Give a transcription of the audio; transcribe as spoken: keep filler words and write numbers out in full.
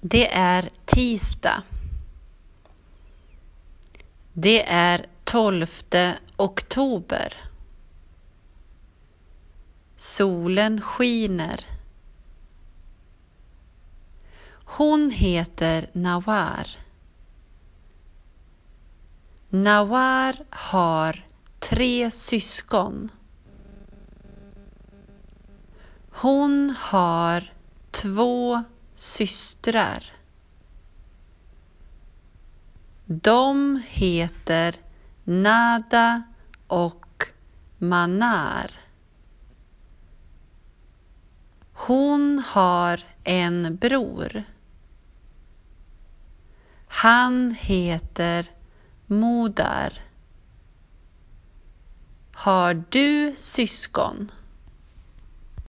Det är tisdag. Det är tolfte oktober. Solen skiner. Hon heter Nawar. Nawar har tre syskon. Hon har två systrar. De heter Nada och Manar. Hon har en bror. Han heter Modar. Har du syskon?